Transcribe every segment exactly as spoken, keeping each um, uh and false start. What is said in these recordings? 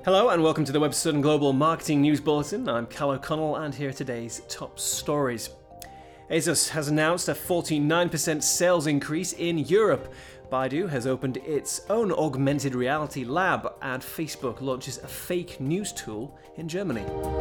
Hello and welcome to the Webster Global Marketing News Bulletin. I'm Cal O'Connell and here are today's top stories. ASUS has announced a forty-nine percent sales increase in Europe. Baidu has opened its own augmented reality lab, and Facebook launches a fake news tool in Germany.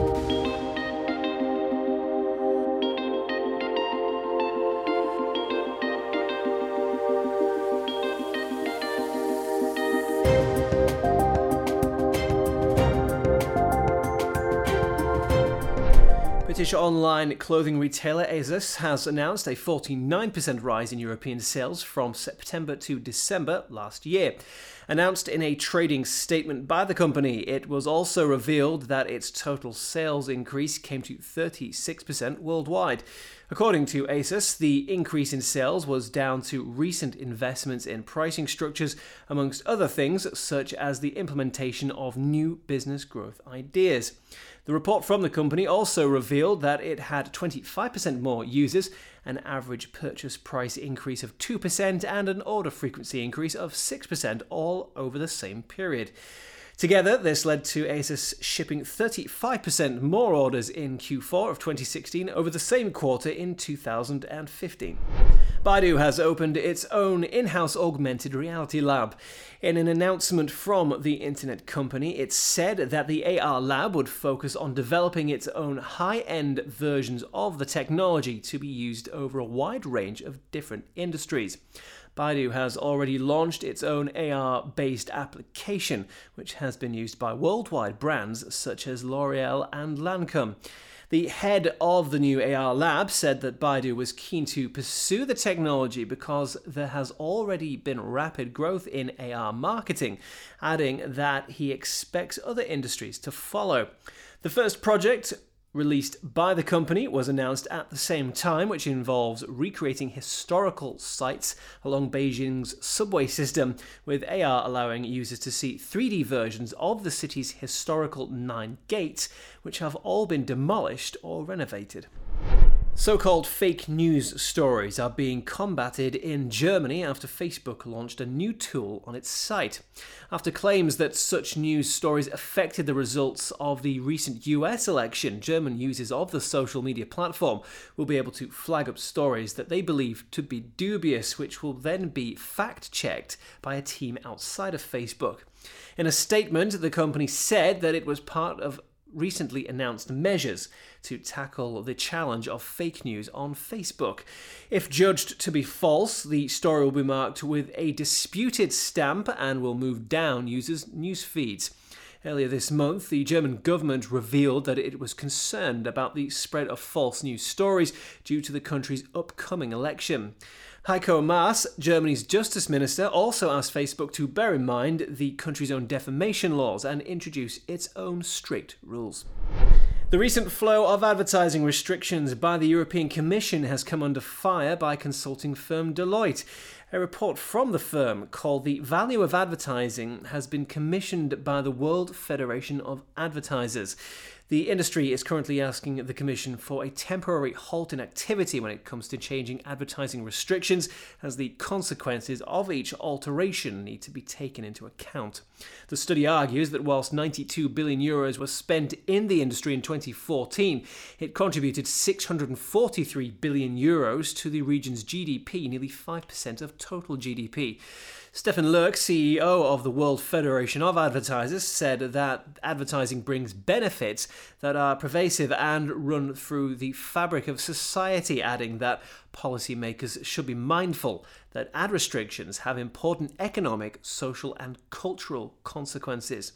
British online clothing retailer ASUS has announced a forty-nine percent rise in European sales from September to December last year. Announced in a trading statement by the company, it was also revealed that its total sales increase came to thirty-six percent worldwide. According to ASUS, the increase in sales was down to recent investments in pricing structures, amongst other things, such as the implementation of new business growth ideas. The report from the company also revealed that it had twenty-five percent more users, an average purchase price increase of two percent, and an order frequency increase of six percent, all over the same period. Together, this led to ASUS shipping thirty-five percent more orders in Q four of twenty sixteen over the same quarter in two thousand fifteen. Baidu has opened its own in-house augmented reality lab. In an announcement from the internet company, it said that the A R lab would focus on developing its own high-end versions of the technology to be used over a wide range of different industries. Baidu has already launched its own A R-based application, which has been used by worldwide brands such as L'Oreal and Lancome. The head of the new A R lab said that Baidu was keen to pursue the technology because there has already been rapid growth in A R marketing, adding that he expects other industries to follow. The first project released by the company was announced at the same time, which involves recreating historical sites along Beijing's subway system, with A R allowing users to see three D versions of the city's historical nine gates, which have all been demolished or renovated. So-called fake news stories are being combated in Germany after Facebook launched a new tool on its site. After claims that such news stories affected the results of the recent U S election, German users of the social media platform will be able to flag up stories that they believe to be dubious, which will then be fact-checked by a team outside of Facebook. In a statement, the company said that it was part of recently announced measures to tackle the challenge of fake news on Facebook. If judged to be false, the story will be marked with a disputed stamp and will move down users' news feeds. Earlier this month, the German government revealed that it was concerned about the spread of false news stories due to the country's upcoming election. Heiko Maas, Germany's justice minister, also asked Facebook to bear in mind the country's own defamation laws and introduce its own strict rules. The recent flow of advertising restrictions by the European Commission has come under fire by consulting firm Deloitte. A report from the firm called The Value of Advertising has been commissioned by the World Federation of Advertisers. The industry is currently asking the Commission for a temporary halt in activity when it comes to changing advertising restrictions, as the consequences of each alteration need to be taken into account. The study argues that whilst ninety-two billion euros was spent in the industry in twenty fourteen, it contributed six hundred forty-three billion euros to the region's G D P, nearly five percent of total G D P. Stefan Lurk, C E O of the World Federation of Advertisers, said that advertising brings benefits that are pervasive and run through the fabric of society, adding that policymakers should be mindful that ad restrictions have important economic, social, and cultural consequences.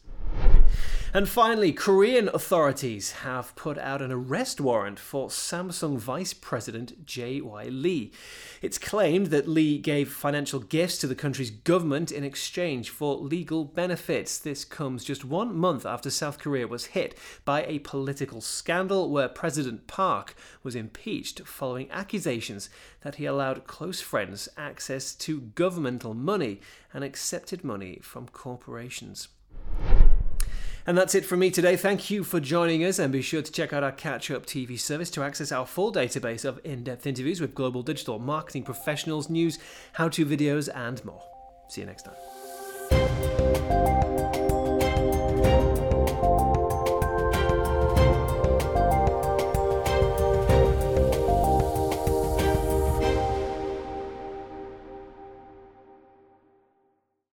And finally, Korean authorities have put out an arrest warrant for Samsung Vice President Jae Y Lee. It's claimed that Lee gave financial gifts to the country's government in exchange for legal benefits. This comes just one month after South Korea was hit by a political scandal where President Park was impeached following accusations that he allowed close friends access to governmental money and accepted money from corporations. And that's it from me today. Thank you for joining us, and be sure to check out our Catch-Up T V service to access our full database of in-depth interviews with global digital marketing professionals, news, how-to videos, and more. See you next time.